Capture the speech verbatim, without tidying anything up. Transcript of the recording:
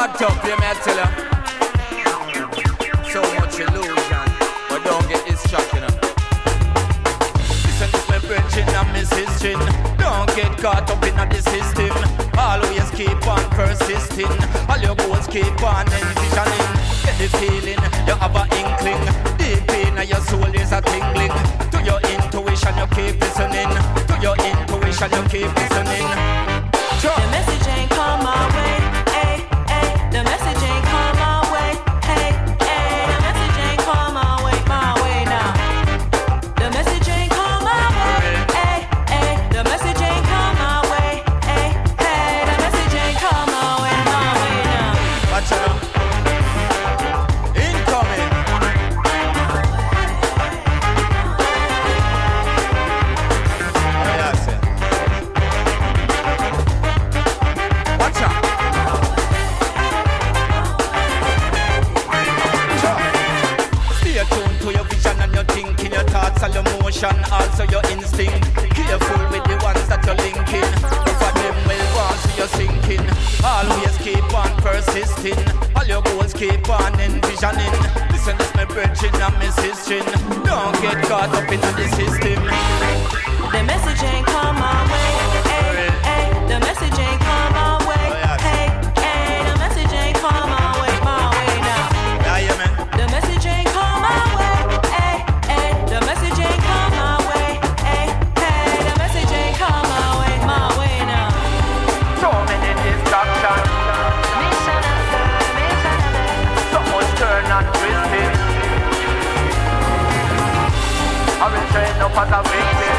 Act up, let me tell you. So much illusion, but don't get this shock, you know. Listen, this my brethren and my sister. Don't get caught up in the system. Always keep on persisting. All your goals keep on envisioning. Get the feeling, you have an inkling. Deep in your soul is a tingling. To your intuition you keep listening. To your intuition you keep listening. Sure. The message ain't come my way. Ay, ay. The message ain't come my way. Hey, hey. The message ain't come my way, my way now. The message ain't come my way. Ay, ay. The message ain't come my way. Ay, hey. The message ain't come my way, my way now. Watch out. Incoming. Oh, yes, yeah. Watch out. Stay tuned to your vision and your thinking, your thoughts and your motion, also your instinct. Careful with the ones that you're linking. For them will want to your sinking. Always keep on persisting. All your goals keep on envisioning. Listen, this my brethren and my sister. Don't get caught up in the system. The message ain't come my way. Ay, ay. The message ain't come my way. Oh, yes. Hey, hey. The message ain't come my way, my way now. Yeah, yeah, man. The message ain't come my way. Ay, ay. The message ain't come my way. Ay, hey. The message ain't come my way, my way now. So many distractions. So much turn and twisting. I've been trained up as a victim.